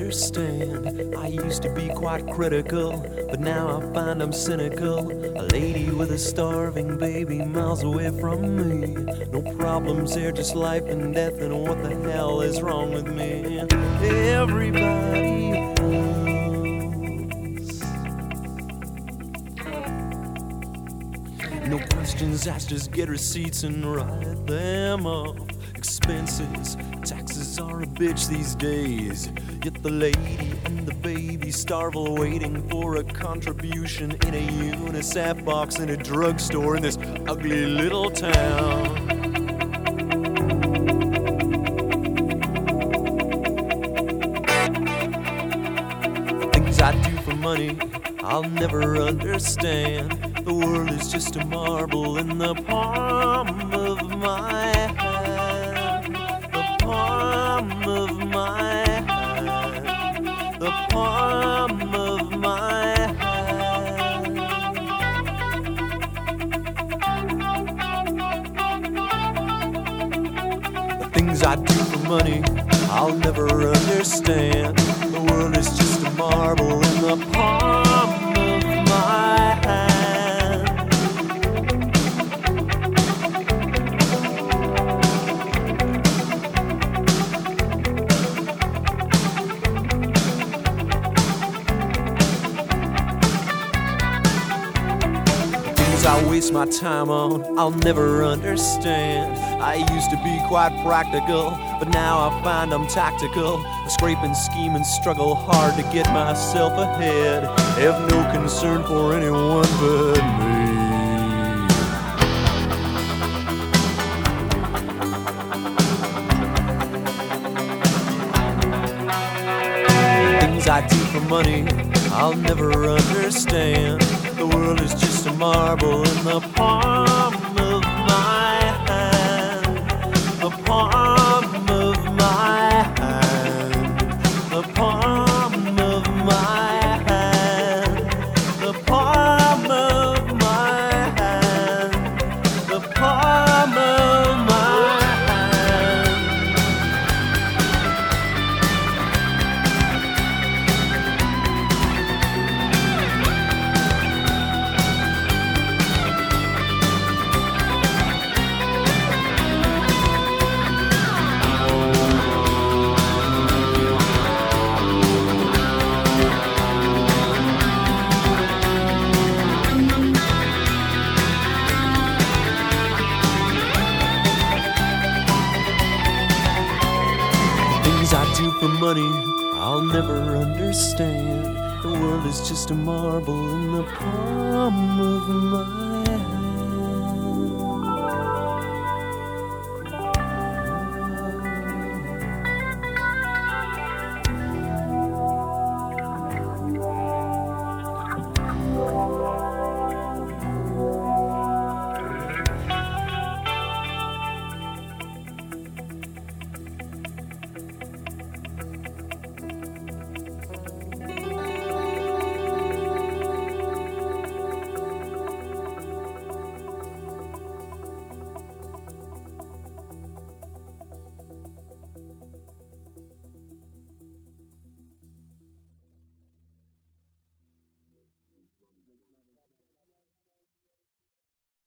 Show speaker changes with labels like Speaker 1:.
Speaker 1: understand. I used to be quite critical, but now I find I'm cynical. A lady with a starving baby miles away from me. No problems there, just life and death, and what the hell is wrong with me? Everybody else. No questions asked, just get receipts and write them off. Expenses, taxes are a bitch these days. Yet the lady and the baby starve while waiting for a contribution in a UNICEF box in a drugstore in this ugly little town. The things I do for money, I'll never understand. The world is just a marble in the palm of my hand. The palm of my hand. The palm of my hand. The things I do for money, I'll never understand. The world is just a marble in the palm of my hand. The things I waste my time on, I'll never understand. I used to be quite practical, but now I find I'm tactical. I scrape and scheme and struggle hard to get myself ahead. Have no concern for anyone but me. Things I do for money, I'll never understand. The world is just a marble in the palm of my hand. The palm of my hand. The palm of my hand. The palm of my hand. The palm of my hand. Things I do for money, I'll never understand. The world is just a marble in the palm of my